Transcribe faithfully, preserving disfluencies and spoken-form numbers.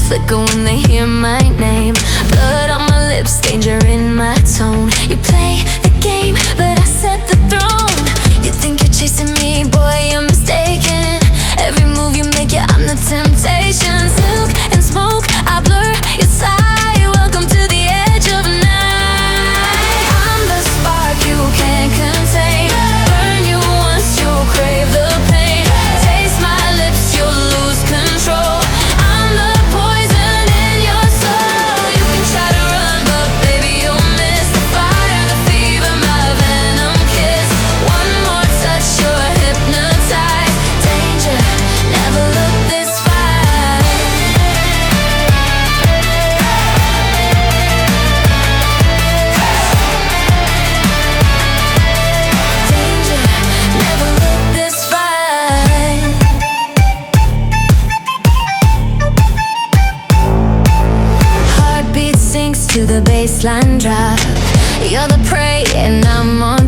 flicker when they hear my name. Blood on my lips, danger in my tone. You play the game, but I set the throne. You think you're chasing me, boy, you're mistaken. Every move you make, yeah, I'm the temptation. Silk and smoke, I blur your sight. Welcome to the edge of night. I'm the spark you can't contain. Burn you once, you'll crave the pain. Taste my lips, you'll lose control. I'm the poison in your soul. You can try to run, but baby, you'll miss the fire, the fever, my venom kiss. One more touch, you're hypnotized. Danger, never look this fine. Danger, never look this fine. Heartbeat sinks to the baseline drop. You're the prey and I'm on